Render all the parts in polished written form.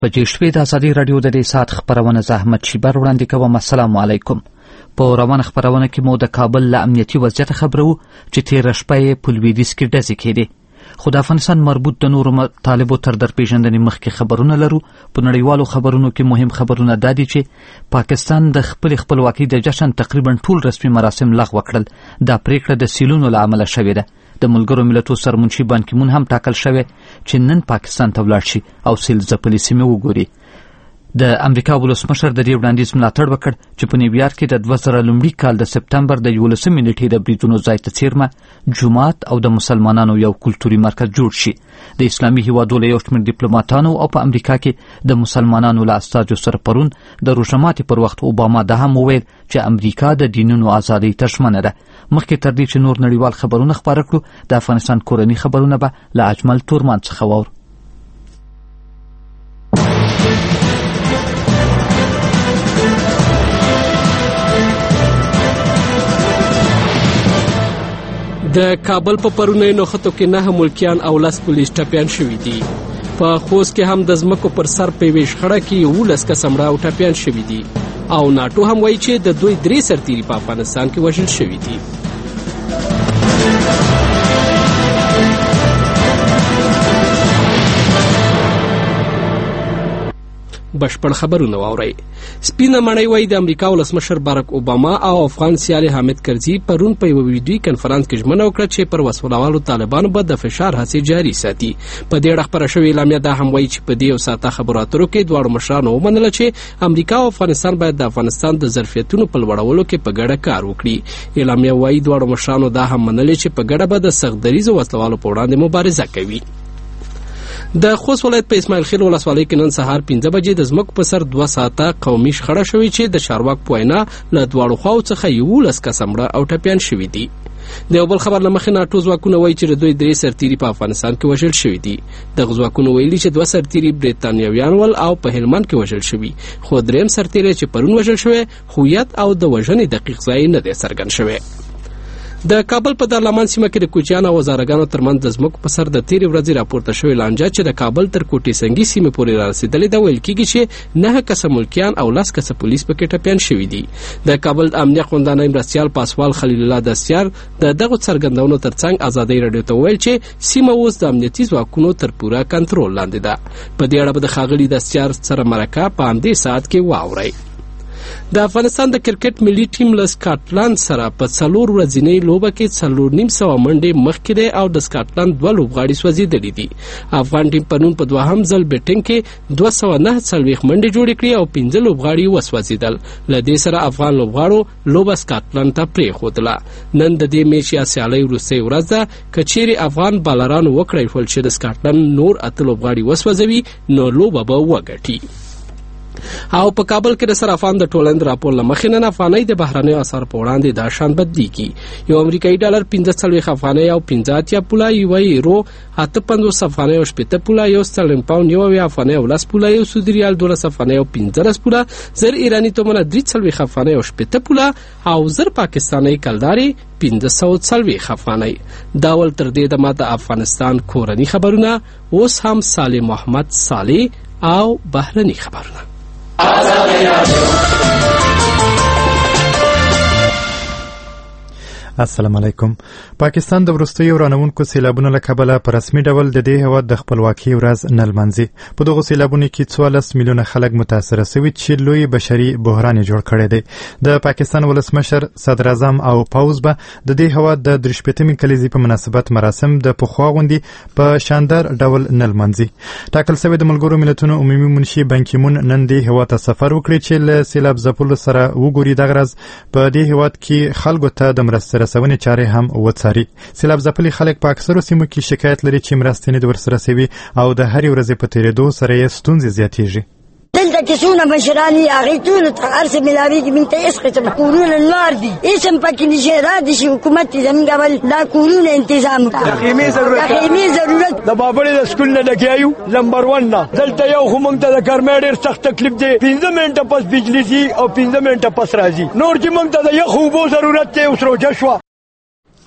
په دې شپې د ازادي راډیو د دې ساعت خبرونه زحمت شیبر وړاندې کوم. السلام علیکم. په روانه خبرونه کې مو د کابل له امنیتي وضعیت خبرو چې تېره شپه یې په لویدیځ کې ډزې کېدې. خو د افغانستان مربوط د نورو مطالبو تر درپېژندنې مخکې خبرونه لرو. په نړیوالو خبرونو کې مهم خبرونه دا دي چې پاکستان د خپلې خپلواکۍ د جشن تقریبا ټول رسمي مراسم لغوه کړل. دا پریکړه د سیلونو له امله شوې ده. د ملګرو ملتونو سرمنشي بان کی مون هم ټاکل شوی چې نن پاکستان ته ولاړ شي او سیل ځپلې سیمې وګوري. د امریکا ولسمشر د دې وړاندیز ملاتړ وکړ چې په نیویارک کې د 2000 لومړي کال د سپتمبر د 11 نیټې د بریدونو ځای ته څیرمه جومات او د مسلمانانو یو کلتوري مرکز جوړ شي. د اسلامي هیوادونو یو شمېر ډیپلوماټانو او په امریکا کې د مسلمانانو له استازو سره پرون د روژه ماتي پر وخت اوباما دا هم وویل چې امریکا د دینونو ازادۍ ته ژمنه ده. مخکې تر دې چې نور نړیوال خبرونه خپاره کړو، د افغانستان کورني خبرونه به له اجمل تورمان څخه واورو. د کابل په پرونی نوښتو کې 9 ملکیان او 10 پولیس ټپیان شوي دي. په خوست کې هم د ځمکو پر سر په یوې شخړه کې 11 کسه مړه او ټپیان شوي دي او ناټو هم وایي چې د دوی 3 سرتیري په افغانستان کې وژل شوي دي. بشپړ خبرونه واورئ. سپینه مړۍ وایي د امریکا ولسمشر بارک اوباما او افغان سیال حامد کرزي پرون په یوه ویډیوي کنفرانس کې ژمنه وکړه چې پر وسلوالو طالبانو به د فشار هڅې جاري ساتي. په دې اړه خپره شوې اعلامیه دا هم وایي چې په دې یو ساعته خبرو اترو کې دواړو مشرانو ومنله چې امریکا او افغانستان باید د افغانستان د ظرفیتونو په لوړولو کې په ګډه کار وکړي. اعلامیه وایي دواړو مشرانو دا هم منلې چې په ګډه به د سخت دریځو وسلوالو په وړاندې مبارزه کوي. د خوست ولایت په اسماعیل خیل ولسوالۍ کې نن سهار 5 بجې د ځمکو په سر 2 ساعته قومي شخړه شوې چې د چارواکو په وینا له دواړو خواو څخه 11 کسه مړه او ټپیان شوي دي. د یو بل خبر له مخې ناټو ځواکونه وایي چې د دوی 3 سرتیري په افغانستان کې وژل شوي دي. دغه ځواکونه ویلي چې 2 سرتیري برېټانویان ول او په هلمند کې وژل شوي، خو 3 سرتیری چې پرون وژل شوی هویت او د وژنې دقیق ځای نه دی څرګند شوی. د کابل په دارالمان سیمه کې د کوچیانو او وزارګانو ترمنځ د ځمکو په سر د تیرې ورځې راپورته شوې لانجه چې د کابل تر کوټې سنګي سیمې پورې رارسېدلې ده، ویل کېږي چې 9 کسه ملکیان او 10 کسه پولیس پکې ټپیان شوي دي. د کابل امنیه قومندان مرستیال پاسوال خلیل الله دستیار د دغو څرګندونو ترڅنګ ازادۍ راډیو ته وویل چې سیمه اوس د امنیتي ځواکونو تر پوره کنټرول لاندې ده. په دې اړه به د ښاغلي دستیار سره مرکه په همدې ساعت کې واورئ. د افغانستان د کرکټ ملي ټیم له سکاټلند سره په 4 ورځنۍ لوبه کې 4.5 منډې مخکې دی او د سکاټلند 2 لوبغاړي سوځېدلي دي. افغان ټیم په نن په 2م ځل بیټینګ کې 249 منډې جوړې کړې او 15 لوبغاړي وسوځېدل. له دې سره افغان لوبغاړو لوبه سکاټلند ته پرېښودله. نن د دې میچ یا سیالۍ وروستۍ ورځ ده. که چیرې افغان بالرانو وکړی شول چې د سکاټلند نور 8 لوبغاړي وسوځوي نو لوبه به وګټي. او په کابل کې د صرافان د ټولنې راپور له مخې نن افغانۍ د بهرنیو اسعارو په وړاندې دا شان بدلېږي. یو امریکایي ډالر 45 افغانۍ او 85 پوله، یو یورو 58 افغانۍ او 80 پوله، یو سترلینګ پاوند 9 افغانۍ او 10 پوله، یو سعودي ریال 12 افغانۍ او 15 پوله، زر ایرانی تومنه 43 افغانۍ او 80 پوله او زر پاکستاني کلداري 1540 افغانۍ. دا ول تر دې دمه د افغانستان کورني خبرونه. اوس هم صالح محمد صالح او بهرني خبرونه. السلام علیکم. پاکستان د وروستیو رانونکو سیلابونو له کبله په رسمي ډول د دې هېواد د خپلواکۍ ورځ نه لمانځي. په دغو سیلابونو کې 14 میلیونه خلک متاثره شوي چې لوی بشري بحران جوړ کړی دی. د پاکستان ولسمشر، صدر اعظم او پوځ به د دې هېواد د 83 کلیزې په مناسبت مراسم د پخوا غوندې په شاندار ډول نه لمانځي. ټاکل شوی د ملګرو ملتونو عمومي منشي بان کی مون نن دې هېواد ته سفر وکړي چې له سیلاب ځپلو سره وګوري. دغه ورځ په دې هېواد کې خلکو ته د مرستې رسونې چارې هم وڅاري. سیلاب ځپلي خلک په اکثرو سیمو کې شکایت لري چې مرستې نه دي ورسره شوي او د هرې ورځې په تېرېدو سره یې ستونزې زیاتېږي. دلته کې څونه مشرانې هغې ټولو ته هر څه ملاوېږي. موږ ته هېڅ قسم کورونه لار دي، هېڅ هم پکې نشي. را دي شي حکومت چې زموږ اول دا کورونه انتظام وکړي. د خیمې ضرورت د بابړې د سکول نه لګیا یو نمبر 1 نه. دلته یو خو موږ ته د ګرمۍ ډېر سخت تکلیف دی. 15 منټه پس بجلي ځي او 15 منټه پس راځي. نور چې موږ ته د یخو اوبو ضرورت دی اوس روژه شوه.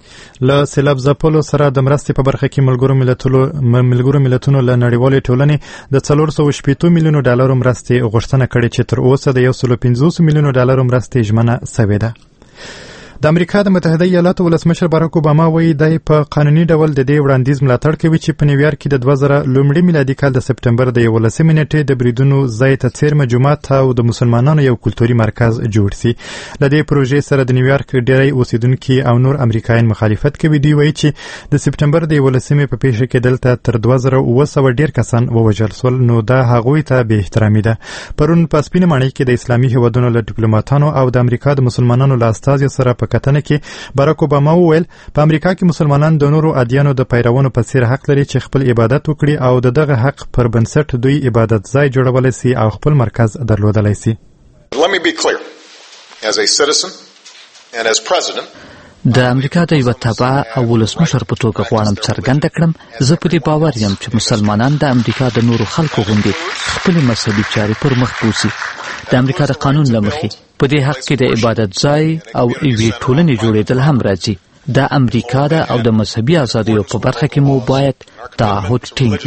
له سیلاب ځپلو سره د مرستې په برخه کې ملګرو ملتونو له نړیوالې ټولنې د 480 میلیونو ډالرو مرستې غوښتنه کړې چې تر اوسه د 150 میلیونو ډالرو مرستې ژمنه شوې ده. د امریکا د متحده ایالاتو ولسمشر باراک اوباما وایي دی په قانوني ډول د دې وړاندیز ملاتړ کوي چې په نیویارک کې د 2000 لومړي میلادي کال د سپټمبر د 11 نیټې د بریدونو ځای ته څیرمه جومات او د مسلمانانو یو کلتوري مرکز جوړ شي. له دې پروژې سره د نیویارک ډیری اوسیدونکي او نور امریکایان مخالفت کوي. دوی وایي چې د سپټمبر د 11 په پیښه کې دلته تر 2700 ډیر کسان ووژل شول، نو دا هغوی ته بې احترامي ده. پرون په سپینه ماڼۍ کې د اسلامي هیوادونو له ډیپلوماټانو او د امریکا د مسلمانانو له استازو سره په کتنه کې باراک اوباما وویل په امریکا کې مسلمانان د نورو ادیانو د پیروانو په څیر حق لري چې خپل عبادت وکړي او د دغه حق پر بنسټ دوی عبادت ځای جوړولی سي او خپل مرکز درلودلی سي. Let me be clear. As a citizen and as president, د امریکا د یوه تبع او ولسمشر په توګه غواړم څرګنده کړم زه په دې باور یم چې مسلمانان د امریکا د نورو خلکو غوندې خپلې مذهبي چارې پر مخ بوځي. د امریکا د قانون له مخې په دې حق کې د عبادت ځای او یوې ټولنې جوړېدل هم راځي. دا امریکا ده او د مذهبي ازادیو په برخه کې مو باید تعهد ټینګ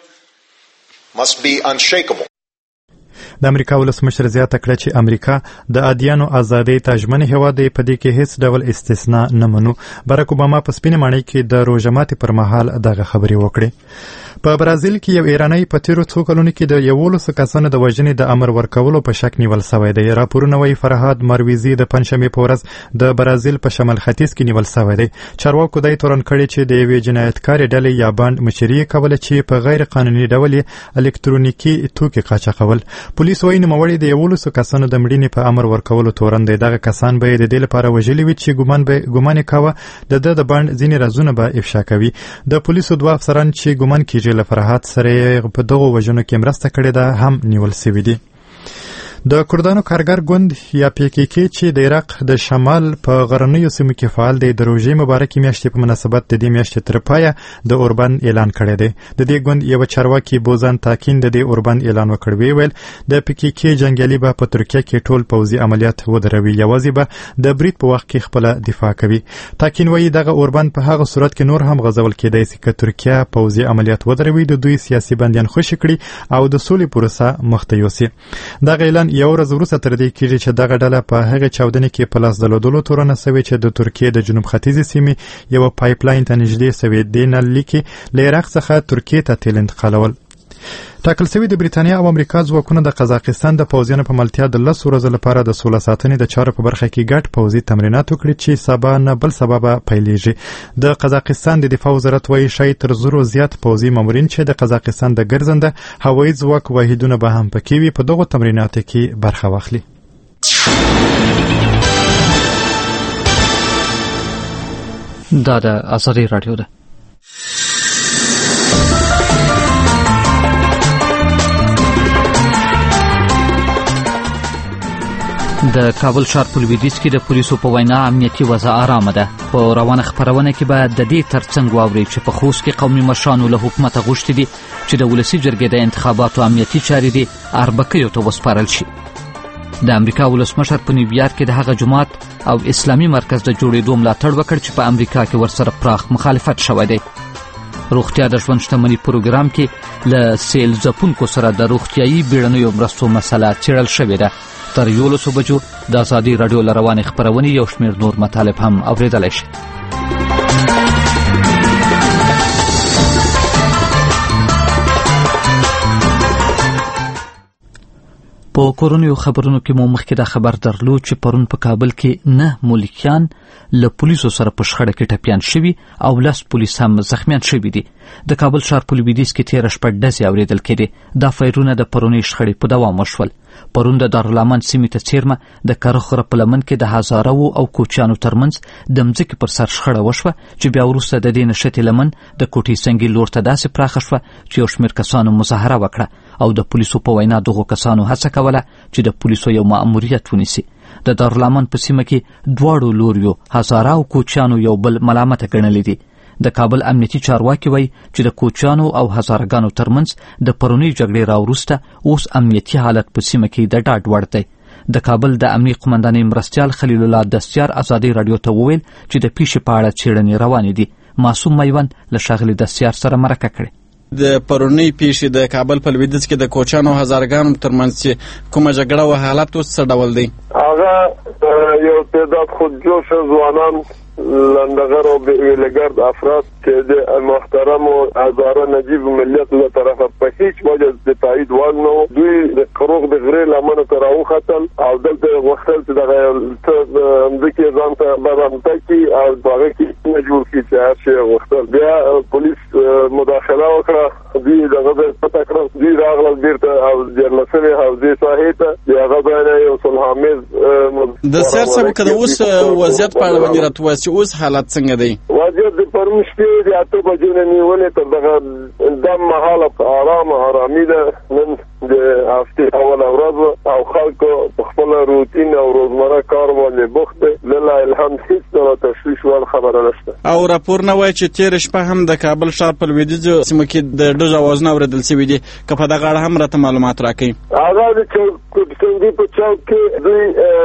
وي. د امریکا ولسمشر زیاته کړه چې امریکا د ادیانو ازادۍ ته ژمن هیواد دی، په دې کې هیڅ ډول استثنا نه منو. باراک اوباما په سپینه ماڼۍ کې د روژه ماتي پر مهال دغه خبرې وکړې. په برازیل کې یو ایرانی په تیرو څو کلونو کې د 11 کسانو د وژنې د امر ورکولو په شک نیول شوی دی. راپورونه وایي فرهاد مرویزي د پنجشنبې په ورځ د برازیل په شمال ختیځ کې نیول شوی دی. چارواکو دی تورن کړی چې د یوې جنایتکارې ډلې یا بانډ مشري کوله چې په غیر قانوني ډول الکترونیکي توکي قاچاقول. پولیس وایي نوموړی د 11 کسانو د مړینې په امر ورکولو تورن دی. دغه کسان به د دې لپاره وژلي وي چې ګمان کاوه د بانډ ځینې رازونه به افشا کوي. د پولیسو دوه افسران چې ګمان کیږي له فرهاد سره په دغو وژنو کې مرسته کړې ده هم نیول شوي دي. د کردانو کارګر ګوند یا PKK چې د عراق د شمال په غرنیو سیمو کې فعال دی د روژې مبارکې میاشتې په مناسبت د دې میاشتې تر پایه د اوربند اعلان کړی دی. د دې ګوند یو چارواکي بوزان تاکین د دې اوربند اعلان وکړ. ویل د PKK جنګیالي به په ترکیه کې ټول پوځي عملیات ودروي، یوازې به د برید په وخت کې خپل دفاع کوي. تاکین وایي دغه اوربند په هغه صورت کې نور هم غځول کېدای شي که ترکیه پوځي عملیات ودروي، د دوی سیاسي بندیان خوشي کړي او د سولې پروسه مخته یوسي. دغه اعلان یو ورځ وروسته تر دې کېږي چې دغه ډله په هغې چاودنې کې په لاس درلودلو تورنه سوې چې د ترکیې د جنوب ختیځې سیمې یوه پایپ لاین ته نږدې سوې. دې نلۍ کې له عراق څخه ترکیې ته تیل انتقالول. ټاکل شوي د بریتانیا او امریکا ځواکونه د قزاقستان د پوځیانو په ملتیا د 10 ورځو لپاره د سوله ساتنې د چارو په برخه کې ګډ پوځي تمرینات وکړي چې سبا نه بل سبا به پیلیږي. د قزاقستان د دفاع وزارت وایي شاید تر 100 زیات پوځي مامورین چې د قزاقستان د ګرځنده هوایي ځواک واحدونه به هم پکې وي په دغو تمریناتو کې برخه واخلي. دا د آزادۍ راډیو ده. د کابل ښار په لویدیځ کې د پولیسو په وینا امنیتي وضع آرامه ده. په روانه خپرونه کې به د دې ترڅنګ واورئ چې په خوست کې قومي مشرانو له حکومته غوښتي دي چې د ولسي جرګې د انتخاباتو امنیتي چارې دي اربکیو ته وسپارل شي. د امریکا ولسمشر په نیویارک کې د هغه جماعت او اسلامي مرکز د جوړېدو ملاتړ وکړ چې په امریکا کې ورسره پراخ مخالفت شوی دی. روغتیا د ژوند شتمنۍ پروګرام کې له سیل ځپونکو سره د روغتیایي بیړنیو مرستو مسله څېړل شوې ده. تر 11 بجو د آزادۍ راډیو له روانې خپرونې یو شمېر نور مطالب هم اورېدلی شي. په کورونو خبرونو کې مو مخکې دا خبر درلود چې پرون په کابل کې 9 ملکیان له پولیسو سره په شخړه کې ټپیان شوي او 10 پولیس هم زخمیان شوي دي. د کابل ښار په لویدیځ کې تېره شپه ډزې اورېدل کېدې. دا فایرونه د پرونۍ شخړې په دوام وشول. پرون د دارالامن سیمې ته څیرمه د کرخوره په لمن کې د هزارو او کوچیانو ترمنځ د مځکې پر سر شخړه وشوه چې بیا وروسته د دې نښتې لمن د کوټې سنګي لور ته داسې پراخه شوه چې یو شمېر کسانو مظاهره وکړه او د پولیسو په وینا دغو کسانو هڅه کوله چې د پولیسو یو مأموریت ونیسي. د دارالامن په سیمه کې دواړو لوریو هزاره او کوچیانو یو بل ملامته ګڼلي دي. د کابل امنیتي چارواکي وایي چې د کوچیانو او هزارهګانو ترمنځ د پرونۍ جګړې راوروسته اوس امنیتي حالت په سیمه کې د ډاډ وړ دی. د کابل د امنیه قومندانۍ مرستیال خلیل الله دستیار ازادي رادیو ته وویل چې د پیښې په اړه څېړنې روانې دي. معصوم میوند له ښاغلي دستیار سره مرکه کړې. د پرونی پیښې د کابل په لویدیځ کې د کوچیانو او هزارګانو ترمنځ چې کومه جګړه و حالت اوس څه ډول دی؟ هغه یو تعداد خودجوشه ځوانان لندغر او ویلګرد افراد چې د محترم هزاره نجیب ملیت له طرفه په هیڅ وجه د تایید وړ نه و. دوی د قروغ د غرې لمنه ته راوختل او دلته غوښتل چې دغه ځمکې ځان ته برابر کړي او هغه کې نه جوړ کړي چې هر شی غوښتل. بیا پولیس مداخله وکړه، دوی دغه پته کړه، دوی راغلل بیرته او جرلسلې حوزې ساحې ته. د هغه باندې یو صلح‌آمیز د سر څه که اوس وضعیت په اړه باندې راته ووایاست چې اوس حالت څنګه دی؟ وضعیت د پرون شپې د 8 بجو نه نیولې تر دغه دم مهاله په آرامي ده. نن د هفتې اوله ورځ او خلکو په خپل روتین او روزمره کار باندې بوخت دي. لله الحمد هیڅ ډول تشویش وړ خبره نشته. او راپور نه وایي چې تېره شپه هم د کابل ښار په لویدیځو سیمو کې د ډزو اوازونه اورېدل شوي دي. که په دغه اړه هم راته معلومات راکړئ. هغه د کوټسنګي په چوک کې دوی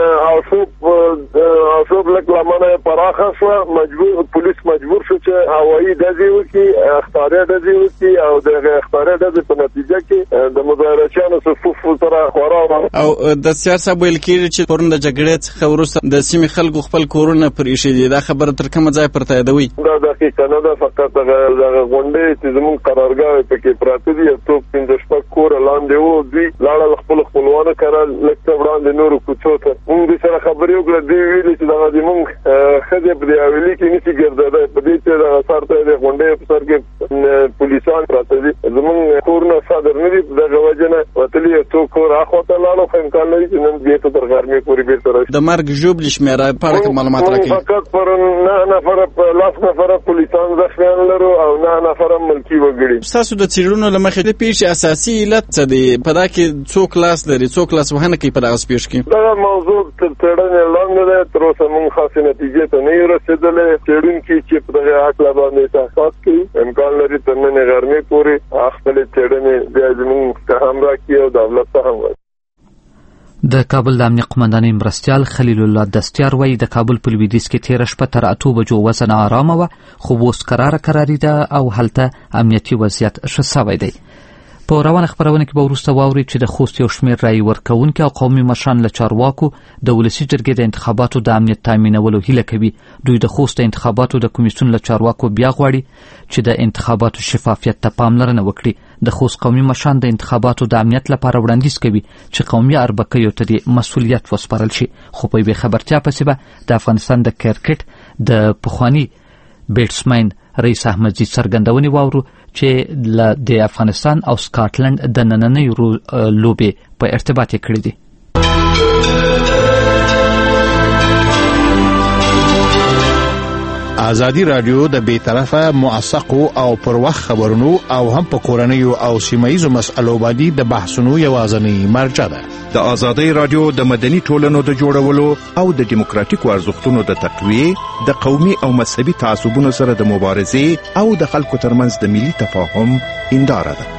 آشوب لک لمنه پراخه شوه. پولیس مجبور شو چې هوایي ډزې وکړي، اخطاري ډزې وکړي او دغه اخطاري ډزې په نتیجه کې د مظاهرچیانو صفوف سره خورا او د سیاست ویل کېږي چې پرون د جګړې څخه وروسته د سیمې خلکو خپل کورونه پرېښي دي. دا خبره تر کومه ځای پر تاییدوي؟ دا دقیقه نه ده، فقط دغه غونډې چې زموږ قرارګاه پکې پراته دي. یو 15 کور لاندې وو، دوی لاړل خپل خپلوانو کړه لکه وړاندې نورو کوڅو ته. موږ سره خبرې وکړه، دوی ویلي چې دغه زموږ ښځې په دې حویلي کې نشي ګرځېدی، په دې چې دغه سر ته د غونډې په سر کې پولیسان پراته دي. زموږ کورونه صادر نه دي، په دغه وجه نه وتلي یو څو کور اخواته لاړو، خو امکان لري چې نن بېرته تر غرمې پورې بېرته راشي. د مرګ ژوبلې شمېره په اړه کوم معلومات راکړئ؟ فقط پر 9 نفره 10 نفره پولیسان زخمیان لرو او 9 نفره ملکي وګړي. ستاسو د څېړنو له مخې د پیښې اساسي علت څه دی؟ په دا کې څوک لاس لري، څوک لاس وهنه کوي په دغه پیښه کې؟ دا موضوع تر څېړنې لاندې ده. تر اوسه موږ خاصې نتیجې ته نه یو رسېدلی. څېړونکي چې په دغه هکله باندې تحقیقات کوي، امکان لري تر نننۍ غرمې پورې خپلې څېړنې بیا زموږ ته هم راکړي او دولت ته هم وایي. د کابل د امنیه قومندانۍ مرستیال خلیل الله دستیار وایي د کابل په لویدیځ کې تېره شپه تر 8 بجو وزن آرامه وه، خو اوس کراري ده او هلته امنیتي وضعیت ښه سوی دی. په روانه خبرونه کې به وروسته واورئ چې د خوست یو شمېر رایې ورکوونکي او قومي مشران له چارواکو د ولسي جرګې د انتخاباتو د امنیت تامینولو هیله کوي. دوی د خوست د انتخاباتو د کمیسیون له چارواکو بیا غواړي چې د انتخاباتو شفافیت ته پاملرنه وکړي. د خوست قومي مشران د انتخاباتو د امنیت لپاره وړاندیز کوي چې قومي اربکیو ته د مسؤلیت وسپارل شي. خو په یوې خبرتیا پسې به د افغانستان د کرکټ د پخواني بیټسمین رئیس احمدزي څرګندونې واورو چې د افغانستان او سکاټلند د نننۍ لوبې په ارتباط یې کړې دي. ازادي رادیو د بیطرفه موثقو او پر وخت خبرونو او هم په کورنیو او سیمایي مسألو باندې د بحثونو یوازینی مرجع ده. د ازادي رادیو د مدني ټولنو د جوړولو او د دیموکراتیکو ارزښتونو د تقویه، د قومي او مذهبي تعصبونو سره د مبارزې او د خلکو ترمنځ د ملي تفاهم هنداره ده.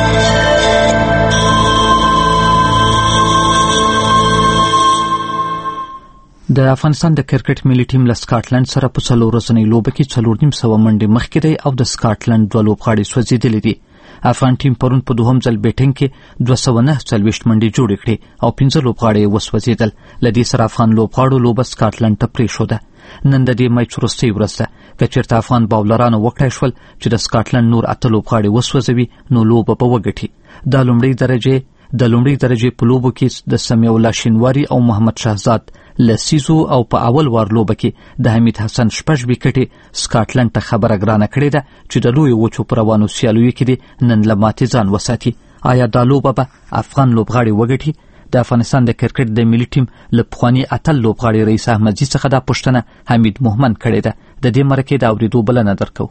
د افغانستان د کرکټ ملي ټیم له سکاټلند سره په 4 ورځنۍ لوبه کې 4.5 منډې مخکې دی او د سکاټلند 2 لوبغاړي سوځېدلي دي. افغان ټیم پرون په دوهم ځل بیټینګ کې 249 منډې جوړې کړې او 15 لوبغاړي یې وسوځېدل. له دې سره افغان لوبغاړو لوبه سکاټلند ته پرېښوده. نن د دې میچ وروستۍ ورځ ده. که چېرته افغان باولرانو وکړای شول چې د سکاټلند نور 8 لوبغاړي وسوځوي نو لوبه به وګټي. د لومړۍ درجې په لوبو کې د سمیع الله شینواري او محمد شهزاد لسیزو او په اول وار لوبه کې د حمید حسن 6 وکټې سکاټلند ته خبره ګرانه کړې ده چې د لوی وچو پر روانو سیالیو کې نن له ماتې ځان وساتي. آیا دا لوبه به افغان لوبغاړي وګټي؟ د افغانستان د کرکټ د ملي ټیم له پخواني اتل لوبغاړي رئیس احمدزي څخه دا پوښتنه حمید مومن کړې ده. د دې مرکې د اورېدو بلنه درکو.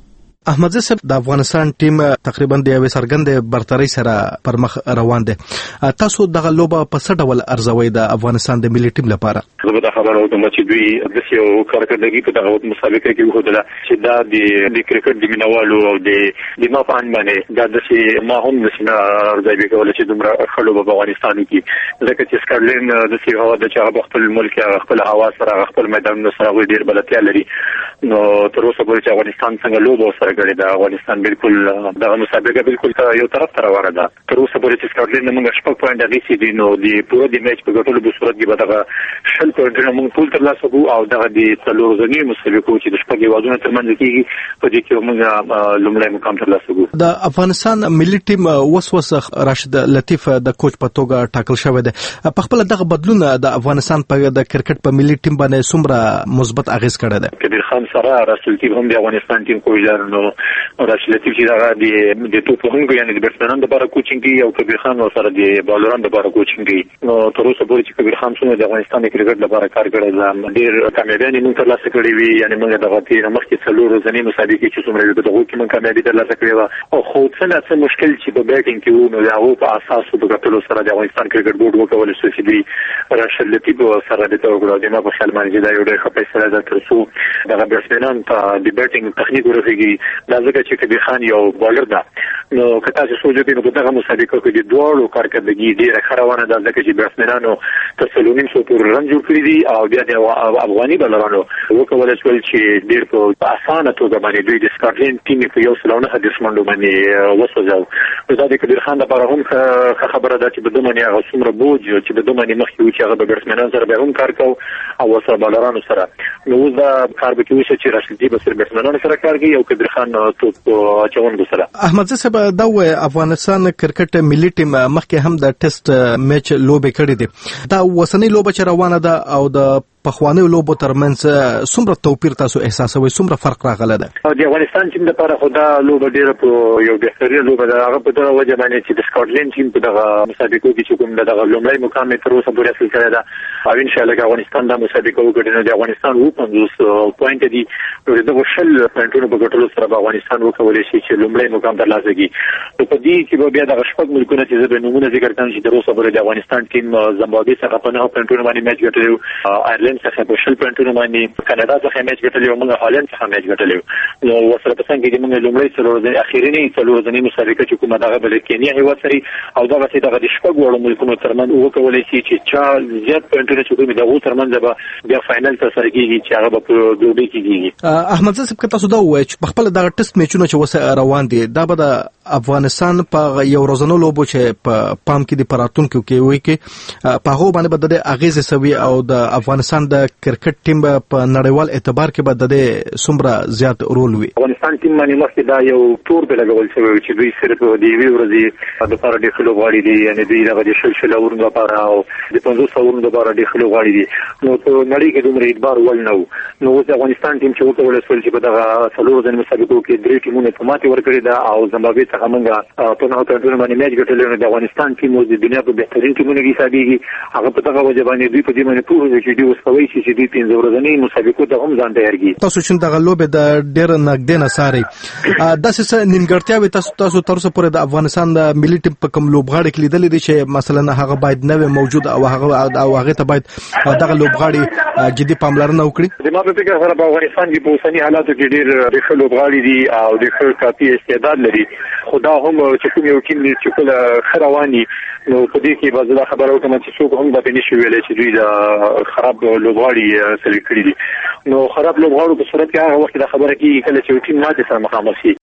احمدزی صاحب د افغانستان ټیم تقریبا د یوې څرګندې برترۍ سره پر مخ روان دی. تاسو دغه لوبه په څه ډول ارزوئ د افغانستان د ملي ټیم لپاره؟ زه به دا خبره وکړم چې دوی داسې یو کارکردګي په دغه مسابقه کې وښودله چې دا د کرکټ د مینوالو او د ما په اند باندې دا داسې ما هم نشي نه ارزوي کولی چې دومره ښه لوبه په افغانستان کې، ځکه چې سکاټلند داسې هوا ده چې هغه په خپل ملک خپل هوا سره خپل میدانونو سره هغوی ډېر بلدتیا لري. نو تر اوسه پورې چې افغانستان څنګه لوبه ورسره کړې ده، افغانستان بالکل دغه مسابقه بالکل یو طرف ته روانه ده. تر اوسه پورې چې سکاټلند موږ 6 پوینټ اخیستي دي، نو د پوره د میچ په ګټلو په صورت کې به دغه 20 پوینټونه موږ ټول ترلاسه کړو او دغه د څلور ورځنیو مسابقو چې د شپږ هېوادونو ترمنځ کېږي په دې کې موږ لومړی مقام ترلاسه کړو. د افغانستان ملي ټیم اوس راشد لطیف د کوچ په توګه ټاکل شوی دی. په خپل دغه بدلون د افغانستان په د کرکټ په ملي ټیم باندې څومره مثبت اغیز کړی دی؟ کبیر خان سره راشد لطیف هم د افغانستان ټیم کوچ، نو راشد لطیف چې هغه د توپ وهونکو یعنې د بیټسمنانو لپاره کوچینګ کوي او کبیر خان سره د بالرانو لپاره کوچینګ کوي. نو تر اوسه پورې چې کبیر خان څومره د افغانستان د کرکټ لپاره کار کړی دی، ډېر کامیابیانې موږ ترلاسه کړې وي. یعنې موږ دغه تېره مخکې څلور ورځنۍ مسابقې چې څومره وي په دغو کې موږ کامیابي ترلاسه کړې وه. او خو څه نه څه مشکل چې په بیټینګ کې وو، نو د هغو په اساسو په کتلو سره د افغانستان کرکټ بورډ وکولی شو چې دوی راشد لطیف سره د ته وکړو. د ما په خیال باندې چې دا یو ډېر ښه فیصله ده تر څو دغه بیټسمنان ته د بیټینګ تخنیک ورخېږي. دا ځکه چې کبیر خان یو بالر ده، نو که تاسو سوچ وکړئ نو په دغه مسابقه کې د دواړو کارکردګي ډېره ښه روانه ده، ځکه چې بیټسمنانو تر 3.5 پورې رن جوړ کړي دي او بیا د افغاني بالرانو وکولی شول چې ډېر په اسانه توګه باندې دوی د سکاټلند ټیم په 109 دښمنډو باندې وسوځاو. نو دا د کبیر خان لپاره هم ښه خبره ده چې په ده باندې هغه څومره بوج چې په ده باندې مخکې و چې هغه به بیټسمنانو سره بیا هم کار کوو او ورسره بالرانو سره. نو اوس دا کار به کې وشي چې راشد لطیف به صرف بیټسمنانو سره کار کوي او کبیر خان توپ اچوونکو سره. احمدزی صاحب دا وایي افغانستان کرکټ ملي ټیم مخکې هم د ټیسټ میچ لوبې کړې دي. دا اوسنۍ لوبه چې روانه ده او د پخوانیو لوبو ترمنځ څومره توپیر تاسو احساسوئ، څومره فرق راغلی ده؟ د افغانستان ټیم لپاره خو دا لوبه ډېره په یو بهترینه لوبه ده. هغه په دغه وجه باندې چې د سکاټلند ټیم په دغه مسابقو کې چې کوم دغه لومړی مقام یې تر اوسه پورې حاصل کړی ده او انشاءالله که افغانستان دا مسابقه وګټي نو د افغانستان 50 پوینټه دي. نو دغه 20 پوینټونو په ګټلو سره به افغانستان وکولی شي چې لومړی مقام ترلاسه کړي. نو په دې کې به بیا دغه شپږ ملکونه چې زه به نومونه ذکر کړم چې تر اوسه پورې د افغانستان ټیم زمبابوې څخه په 9 پوینټونو باندې میچ ګټلی و، آیرلینډ څخه په 20 پوینټونو باندې، کاناډا څخه میچ ګټلی و، موږ هالند څخه میچ ګټلی و. نو ورسره په څنګ کې موږ لومړی اخرینۍ څلور ورځنۍ مسابقه چې کومه دغه بل کینیا هېواد سره او دغسې دغه د شپږ واړو ملکونو ترمنځ وکولی شي چې چا زیات پوینټونه چې کوم د هغو ترمنځ به بیا فاینل ترسره کېږي چې هغه به په دوبۍ کې کېږي. احمدزی صاحب که تاسو دا ووایئ چې په خپله دغه ټیسټ میچونه چې اوس روان دي دا به د افغانستان په یو ورځنو لوبو چې په پام کې دي په راتلونکو کې وایي کې په هغو باندې به د دې اغېزې څه وي او د افغانستان د کرکټ ټیم به په نړیوال اعتبار کې به د دې څومره زیات رول وي؟ افغانستان ټیم باندې مخکې دا یو تور پې لګول شوی و چې دوی صرف د یوې ورځې دپاره ډېر ښه لوبغاړي دي، یعنې دوی دغه د 20 اورونو لپاره او د 50 اورونو لپاره ډېر ښه لوبغاړي دي. نو په نړۍ کې دومره اعتبار وړ نه و. نو اوس د افغانستان ټیم چې وکولی شول چې په دغه څلور ورځنیو مسابقو کې 3 ټیمونه ته ماتې ورکړې ده او زمبابوې څخه موږ په 9 پوینټونو باندې میچ ګټلی. نو د افغانستان ټیم اوس د دنیا په بهترین ټیمونو کې حسابېږي. هغه په دغه وجه باندې دوی په دې باندې پوه دي چې دوی اوس کولی شي چې دوی 15 ورځنۍ مسابقو ته هم ځان تیار کړي. تاسو چې دغه لوبې د ډېر نږدې نه څارئ، داسې څه نیمګړتیاوې تاسو تر اوسه پورې د افغانستان د ملي ټیم په کوم لوبغاړي کې لیدلې دي چې مثلا هغه باید نه وي موجود او هغې ته باید دغه لوبغاړي جدي پاملرنه وکړي؟ زما په فکر سره په افغانستان کې په اوسني حالاتو کې ډېر ښه لوبغاړي دي او ډېر ښه کافي استعداد لري. خو دا هم چې کوم یو ټیم چې کله ښه روان وي نو په دې کې به زه دا خبره وکړم چې څوک هم داسې نشي ویلی چې دوی د خراب لوبغاړي سلیکټ کړي دي. نو خراب لوبغاړو په صورت کې هغه وخت دا خبره کېږي کله چې یو ټیم ماتې سره مخامخ شي.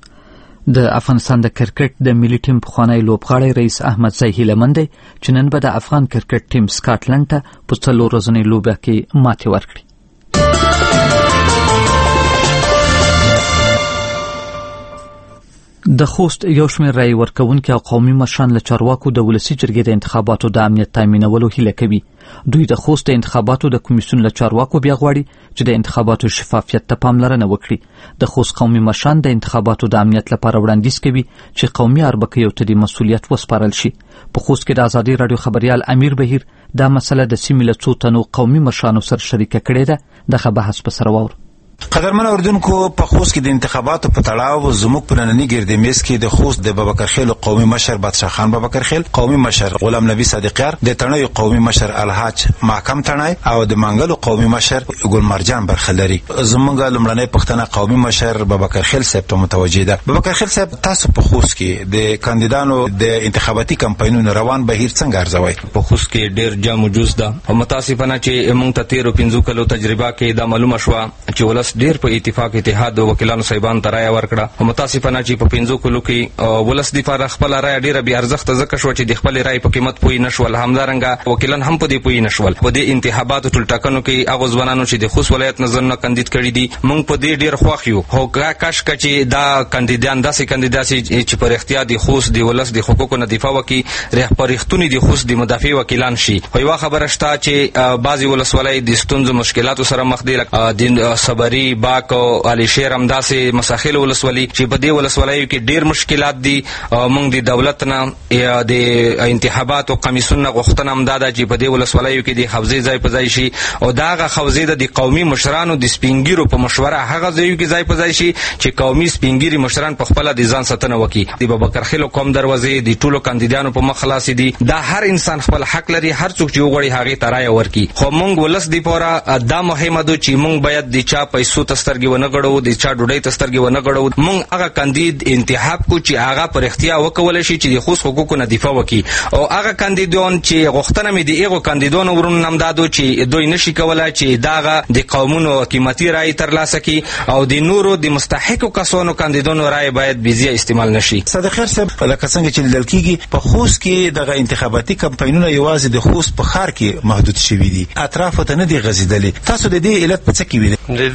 د افغانستان د کرکټ د ملي ټیم پخوانی لوبغاړی رئیس احمدزی هیلهمند دی چې نن به د افغان کرکټ ټیم سکاټلند ته په 4 ورځنۍ لوبه کې ماتې ورکړي. د خوست یو شمېر رایې ورکوونکي او قومي مشران له چارواکو د ولسي جرګې د انتخاباتو د امنیت تامینولو هیله کوي. دوی د خوست د انتخاباتو د کمیسیون له چارواکو بیا غواړي چې د انتخاباتو شفافیت ته پاملرنه وکړي. د خوست قومي مشران د انتخاباتو د امنیت لپاره وړاندیز کوي چې قومي اربکیو ته د مسؤلیت وسپارل شي. په خوست کې د ازادي راډیو خبریال امیر بهیر دا مسله د سیمې له څو تنو قومي مشرانو سره شریکه کړې ده. دغه بحث په سره واورو. قدرمن اوریدونکو، په خوست کې د انتخاباتو په تړاو زموږ په ننني ګردې میز کې د خوست د بابکرخیل قومي مشر بادشاه خان بابکرخیل، قومي مشر غلام نبی صادقیار، د تڼیو قومي مشر الحاج محکم تڼی او د منګلو قومي مشر ګلمرجان برخه لري. زموږ لومړنۍ پوښتنه قومي مشر بابکرخیل صاحب ته متوجه ده. بابکرخیل صاحب، تاسو په خوست کې د کاندیدانو د انتخاباتي کمپاینونو روان بهیر څنګه ارزوئ؟ په خوست کې ډېر جام وجوز ده او متاسفانه چې موږ ته 13 کلو تجربه کې دا معلومه شوه چې ولس ډېر په اتفاق اتحاد وکیلانو صاحبانو ته رایه ورکړه او متاسفانه چې په 15 کلو کې ولس دفاع خپل رایه ډېره بې ارزښته ځکه شوه چې د خپل رایې په قیمت پوه نه شول. همدارنګه وکیلان هم په دې پوه نه شول. په دې انتخاباتو ټول ټاکنو کې هغه ځوانانو چې د خوست ولایت نظرونه کاندید کړي دي، موږ په دې ډېر خوښ یو. خو کاش چې دا کاندیدان داسې کاندیداسي چې په رښتیا د خوست د ولس د حقوقو نه دفاع وکړي، په رښتونې د خوست د مدافع وکیلان شي. خو یوه خبره شته چې بعضې ولسوالۍ د ستونزو مشکلاتو سره مخ دي، د صبري، باک او علیشیر همداسې مساخیل ولسوالۍ چې په دې ولسوالیو کې ډېر مشکلات دي. موږ د دولت نه د انتخاباتو کمیسیون نه غوښتنه هم دا ده چې په دې ولسوالیو کې د حوزې ځای په ځای شي او دا هغه حوزې د قومي مشرانو د سپینګیرو په مشوره هغه ځایو کې ځای په ځای شي چې قومي سپینګیري مشران په خپله د ځان ساتنه وکړي. د بابکرخیلو قوم دروازې د ټولو کاندیدانو په مخ خلاصې دي. دا هر انسان خپل حق لري، هر څوک چې وغواړي هغې ته رایه ورکړي. خو موږ ولس دپاره دا مهمه ده چې موږ باید د چا پیسو ته سترګې ونه غړوو، د چا ډوډۍ ته سترګې ونه غړوو. موږ هغه کاندید انتخاب کو چې هغه په رښتیا وکولی شي چې د خوست حقوقو نه دفاع وکړي او هغه کاندیدان چې غوښتنه مې د هغو کاندیدانو ورونو هم دا ده چې دوی نشي کولی چې دغه د قومونو قیمتي رایې ترلاسه کړي او د نورو د مستحقو کسانو کاندیدانو رایې باید بېځایه استعمال نشي. صادقیار صاحب، لکه څنګه چې لیدل کېږي په خوست کې دغه انتخاباتي کمپاینونه یوازې د خوست په ښار کې محدود شوي دي، اطرافو ته نه دي غځېدلي. تاسو د دې علت په څه کې وینئ؟ د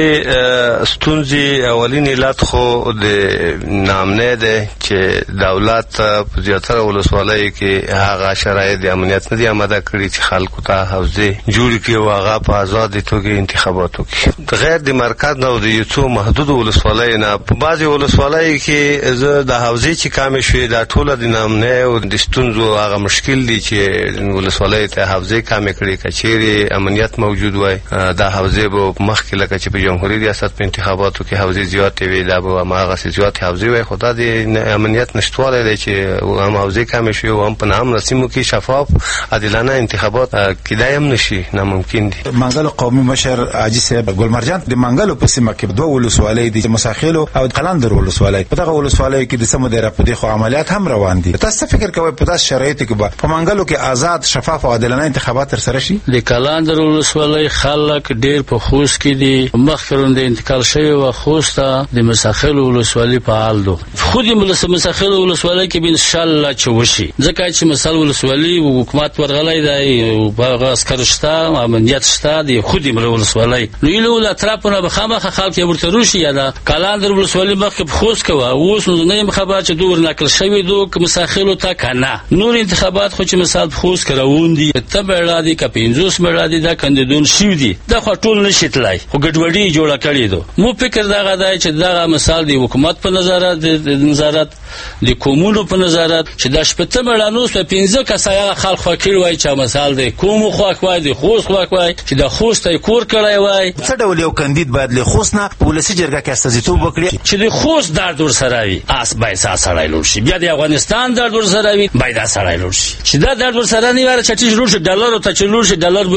دې ستونزې اولین علت خو د ناامنۍ دی چې دولت په زیاتره ولسوالیو کې هغه شرایط د امنیت نه دي آماده کړي چې خلکو ته حوزې جوړې کړي او هغه په ازادې توګه انتخابات وکړي. غیر د مرکز نه او د یو څو محدودو ولسوالیو نه په بعضې ولسوالیو کې زه د حوزې چې کمې شوې دا ټوله د ناامنۍ او د ستونزو هغه مشکل دی چې ولسوالیو ته حوزې کمې کړي. که چیرې امنیت موجود وای دا حوزې به مخکې لکه چې په جمهوري ریاست په انتخاباتو کې حوزې زیاتې وي، دا به هماغسې زیاتې حوزې وای. خو دا د امنیت نشتوالی دی چې هم حوزې کمې شوې او هم په ناامنه سیمو کې شفاف عادلانه انتخابات کیدای هم نشي، ناممکن دي. منګلو قومي مشر حاجي صاحب ګلمرجان، د منګلو په سیمه کې دوه ولسوالۍ دي، مساخیلو او قلندر ولسوالۍ. په دغه ولسوالیو کې د څه موده راپدې خو عملیات هم روان دي. تاسو فکر کوئ په داسې شرایطو کې به په منګلو کې آزاد، شفاف او عادلانه انتخابات ترسره شي؟ د قلندر ولسوالۍ خلک ډېر په خوست کې دي. مخکې د انتقال شوی و خوست ته د مساخیلو ولسوالۍ فعال دو. خو د مساخیلو ولسوالۍ کې به انشاءالله چې وشي، ځکه چې مثال ولسوالۍ حکومت ورغلی دی او هغه عسکر شته، امنیت شته د خودي ولسوالۍ. نو ایلو له اطرافونه به خامخا خلک ورته روشي. یا د قلندر ولسوالۍ مخکې په خوست کې وه، اوس نو نه یم خبر چې دوی ورنقل شوي دو که مساخیلو ته که نه. نور انتخابات خو چې مثال په خوست کې روان دي، ته بیړه دي که 50 بیړه دي، دا کاندیدان شوي دي، دا خو ټول نشي تللی، خو ګډوډي جوړه کړې ده. مو فکر دغه دی چې دغه مثال د حکومت په نظارت د قومونو په نظارت چې دا 15 بیړانوس په 15 کسایه خلک خوا کړي وای چې مثال د قوم خواک وای، د خوست خواک وای، چې د خوست کور کړی وای. څه ډول یو کاندید باید له خوست نه په ولسي جرګه کې استازیتوب وکړي چې د خوست درد ورسره وي؟ باید سړی لوړ شي. بیا د افغانستان درد ورسره وي، باید سړی لوړ شي. چې دا درد ورسره نه وي چې لوړ شي، ډالر ته چې لوړ شي، ډالر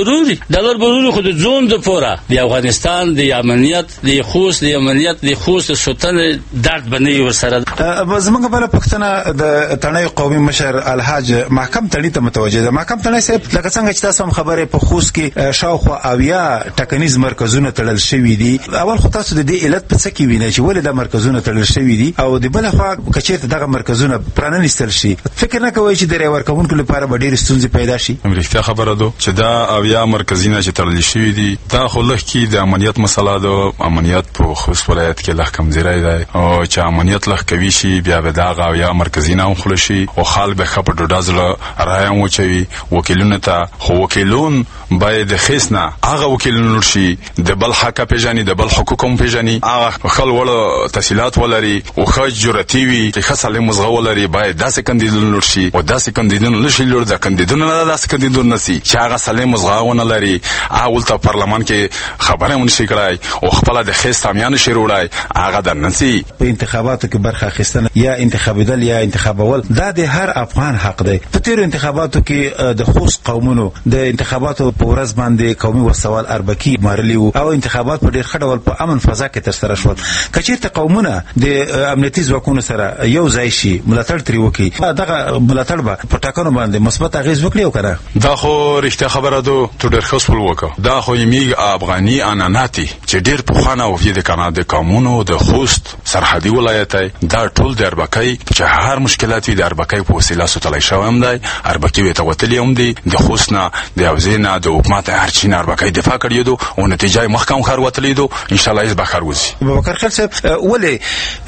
بروري خو د ځون د پوره د افغانستان د امنیت، د خوست د امنیت، د خوست سوتن درد بنوي ورسره. زموږ بله پوښتنه د تڼیو قومي مشر الحاج محکم تڼي ته متوجه ده. محکم تڼي صاحب، لکه څنګه چې تاسو هم خبرې په خوست کې شاوخوا 80 ټاکنیز مرکزونه تړل شوي دي. اول خو تاسو د دې علت په څه کې وینئ چې ولې دا مرکزونه تړل شوي دي؟ او د بله خوا که چېرته دغه مرکزونه پراننیستل شي، فکر نه کوئ چې د رایې ورکوونکو لپاره به ډېرې ستونزې پیدا شي؟ رښتیا خبره ده چې دا 80 مرکزونه چې تړل شوي دي، دا خو لږ کې د امنیت مسله ده. امنیت په خوست ولایت کې لږ کمزوری دی او چې امنیت لږ قوي شي، بیا د دغه اویا مرکزینه هم خوله شي او خلک به ښه په ډوډه زړه رایه هم وچوي وکیلونو ته. خو وکیلون باید د خیس نه هغه وکیلون لور شي د بل حقه پېژني، د بل حقوق هم پېژني، هغه ښه لوړ تحصیلات ولري او ښه جرأتي وي، ښه سالم مزغه ولري. باید داسې کاندیدون لور شي او داسې کاندیدون نشي لور د کاندیدون نه داسې کاندیدون نشي چې هغه سالم مزغه ونه لري، هغه ولته پارلمان کې خبره هم نشي کړای او خپل د خیس تامیان شي وروړای، هغه در نشي. په انتخاباتو کې برخه اخیستنه یا انتخابیدل یا انتخابول دا د هر افغان حق دی. په تیرو انتخاباتو کې د خوست قومونو د انتخاباتو په ورځ باندې قومي وسوال اربکی مارلی او انتخابات په ډیر ښه ډول په امن فضا کې ترسره شول. که چېرته قومونه د امنیتي ځواکونو سره یو ځای شي ملاتړ ترې وکړي، دغه ملاتړ به په ټاکنو باندې مثبت اغېز وکړي او که نه؟ دا خو رښتیا خبره ده، تو ډېر ښه سوال وکړه. دا خو یمیږ افغاني عنعنات چې ډېر پخوانه وفیې د کاناډا د قومونو د خوست سرحدي ولایت دا ټول د اربکی چې هر مشکلات وي د اربکی په وسیله سوتلی شوی هم دی، اربکی ویې ته وتلي هم دي، د خوست نه د حوزې نه د حکومت هر چی نه اربکی دفاع کړی دو او نتیجه یې مخکې هم ښار وتلی دو. انشاءالله هېڅ به ښار وځي. ابوبکر خیل صاحب ولې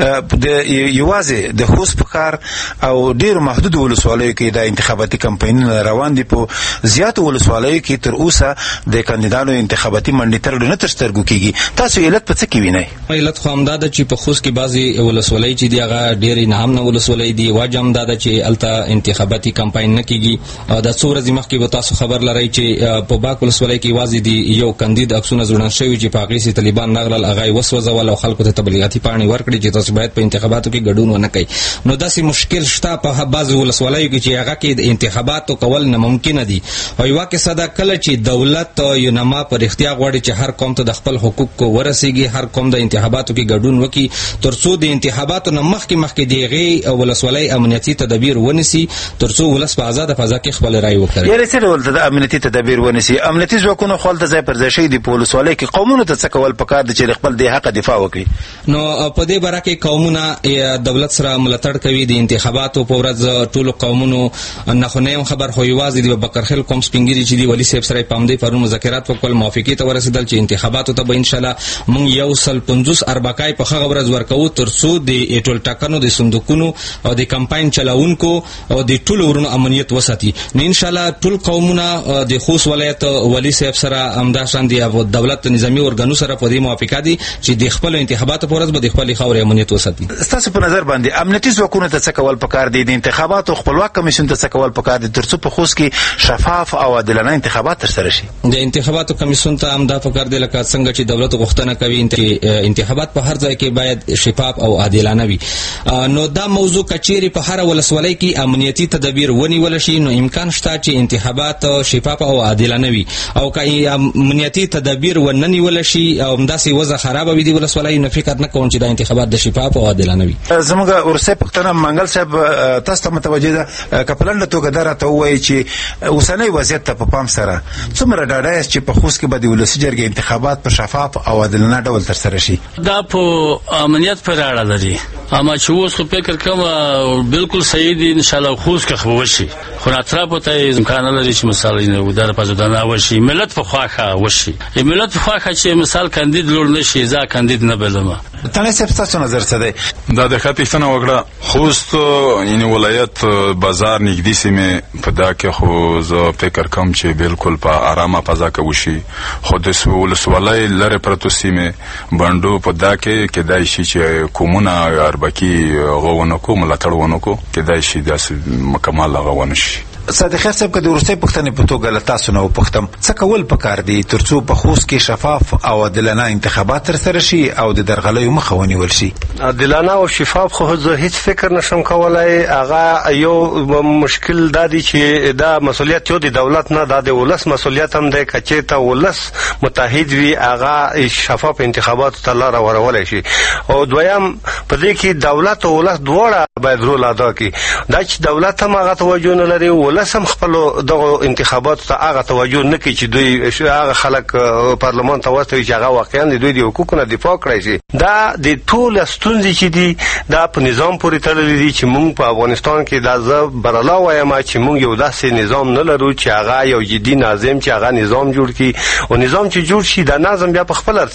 یوازې د خوست په ښار او ډېرو محدودو ولسوالیو کې د انتخاباتي کمپاینونه روان دي، په زیاتو ولسوالیو کې تر اوسه د کاندیدانو انتخاباتي منډې نه تر سترګو کېږي؟ تاسو علت په څه کې وینئ؟ علت خو همدا ده چې په خوست کې بعضې ولسوالۍ چې دي هغه ډېرې ناامنه ولسوالۍ دي. وجه همدا ده چې هلته انتخاباتي کمپاین نه کېږي. دا څو ورځې مخکې به تاسو خبر لرئ چې په باک ولسوالۍ کې یوازې د یو کاندید عکسونه ځوړند شوي چې په هغې چې طالبان راغلل، هغه یې وسوځول او خلکو ته تبلیغاتي پاڼې ورکړي چې تاسو باید په انتخاباتو کې ګډون ونه کوئ. نو داسې مشکل شته په بعضې ولسوالیو کې چې هغه کې د انتخاباتو کول ناممکنه دي. او یوه کیسه ده کله چې دولت یو نما په رښتیا غواړي چې هر قوم ته د خپل حقوق ورسیږي، هر قوم د انتخاباتو کې ګډون وکړي، تر څو د انتخاباتو نه مخکې د هغې ولسوالۍ امنیتي تدابیر ونیسي، تر څو ولس په ازاده فضا کې خپل رایې وکړي. یعنې څه ډول د امنیتي تدابیر ونیسي؟ امنیتي ځواکونه خو هلته ځای پر ځای شوي دي په ولسوالۍ کې، قومونو ته څه کول پکار دي چې خپل د حقه دفاع وکړي؟ نو په دې باره کې قومونه دولت سره ملاتړ کوي. د انتخاباتو په ورځ ټولو قومونو نه خو نه یم خبر، خو یوازې د بکرخیل قوم سپینګیري چې دي والي صاحب سره یې په همدې پرون مذاکرات وکړل، موافقې ته ورسېدل چې انتخاباتو ته به انشاءالله موږ 150 اربکای په هغه ورځ ورکوو تر څو د ټولټاکنو د صندوقونو او د کمپاین چلاونکو او د ټولو ورونو امنیت وساتي. نو انشاءالله ټول قومونه د خوست ولایت والي صاحب سره همداشان د دولت نظامي ارګانو سره په دې موافقه دي چې د خپل انتخاباتو په ورځ به د خپلې خاورې امنیت وساتي. ستاسو په نظر باندې امنیتي ځواکونو ته څه کول پکار دي؟ د انتخاباتو خپلواک کمیسیون ته څه کول پکار دي تر څو په خوست کې شفاف او عادلانه انتخابات ترسره شي؟ د انتخاباتو کمیسیون ته همدا پکار دی لکه څنګه چې دولت غوښتنه کوي انتخابات په هر ځای کې باید شفاف او عادلانه وي. نو دا موضوع کچېرې په هر ولسوالۍ کې امنیتي تدابیر ونیول شي، نو امکان شته چې انتخابات شفاف او عادلانه وي. او که امنیتي تدابیر ونه نیول شي او همداسې وضع خرابه وي د ولسوالۍ، نو فکر نه کوم چې دا انتخابات د شفاف او عادلانه وي. زموږ ورسۍ پوښتنه منګل صاحب تاسو ته متوجه ده، که په لنډه توګه دا راته ووایي چې اوسنی وضعیت ته په پام سره څومره ډاډه یاست چې په خوست کې به د ولسي جرګې انتخابات په شفاف او عادلانه ډول ترسره شي؟ دا په امنیت پورې اړه لري، اما چې اوس خو فکر کوم بالکل صحیح دي، انشاءالله خوست کې خو وشي، خو اطرافو ته امکان لري چې مثال دا په ځدانه وشي، ملت په خواخه وشي، ملت په خواخه چې مثال کاندید لور نشي، ځا کاندید نه بلم. تاسو صاحب تاسو نظر څه دی؟ دا د خاطرونه وکړه خوست یعنی ولایت بازار نږدې سیمه په دا کې خو زه فکر کوم چې بالکل په آرامه فضا کې وشي، خو د ولسوالۍ لرې پرتو سیمه بندو په دا کې کېدای شي چې کومونه اربکی غوونه کو ملاتړ ونه کو، کېدای شي داسې مکمل غوونه شي. صادق خیر صاحب که د وروستۍ پوښتنې په توګه له تاسو نه وپوښتم څه کول پکار دي تر څو په خوست کې شفاف او عادلانه انتخابات ترسره شي او د درغلیو مخه ونیول شي؟ عادلانه او شفاف خو زه هیڅ فکر نشم کولای. هغه یو مشکل دا دی چې دا مسؤلیت یو د دولت نه، دا د ولس مسؤلیت هم دی. که چېرته ولس متحد وي هغه شفاف انتخاباتو ته لاره ورولای شي. او دویم په دې کې دولت او ولس دواړه باید رول ادا کړي. دا چې دولت هم هغه توجه نه لري، ولس هم خپل دغه انتخاباتو ته هغه توجه نه کوي چې دوی هغه خلک پارلمان ته واستوي چې هغه واقعا د دوی د حقوقو نه دفاع کړی شي. دا د ټول ستونزې چې دي دا په نظام پورې تړلې دي چې موږ په افغانستان کې دا زه برلا وایم چې موږ یو داسې نظام نه لرو چې هغه یو جدي نظام چې هغه نظام جوړ کړي، او نظام چې جوړ شي دا نظام بیا په خپل ارسي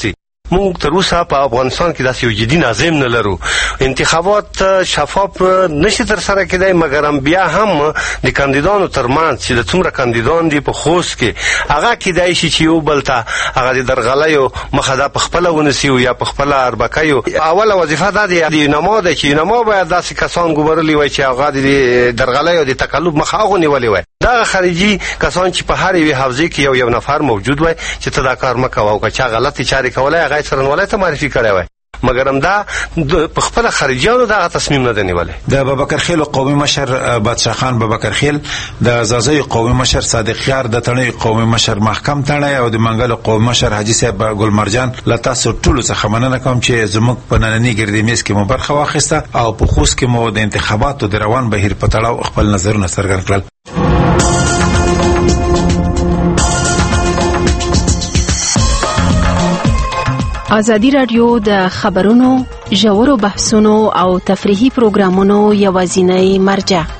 موږ تر اوسه په افغانستان کې داسې یو جدي نظام نه لرو. انتخابات شفاف نشي تر سره کېدای، مګر بیا هم د کاندیدانو ترمنځ چې د څومره کاندیدان دي په خوست کې هغه کېدای شي چې یو بل ته هغه د درغلیو مخه دا په خپله ونیسي یا په خپله اربکیو. اوله وظیفه دا د یونما ده چې یونما باید داسې کسان ګمارلي وای چې هغه د درغلیو د تقلب مخه هغو نیولې وای. دغه خارجي کسان چې په هر یوې حوزې کې یو نفر موجود وای چې ته دا کار مه کوه او که چا غلطې چارې کولی هغه یې څرنګوالی ته معرفي کړی وای، مګر همدا په خپله خارجیانو دغه تصمیم نه دی نیولی. د بابکرخیل قومي مشر بادشاه خان بابکرخیل، د زازی قومي مشر صادق یار، د تڼۍ قومي مشر محکم تڼۍ او د منګل قومي مشر حاجي صاحب ګلمرجان له تاسو ټولو څخه مننه کوم چې زموږ په ننني ګردیمیز کې مو برخه واخیسته او په خوست کې مو د انتخاباتو د روان بهیر په تړاو خپل نظرونه څرګند کړل. ازادي راډیو د خبرونو، ژورو بحثونو او تفریحي پروګرامونو یوازینی مرجع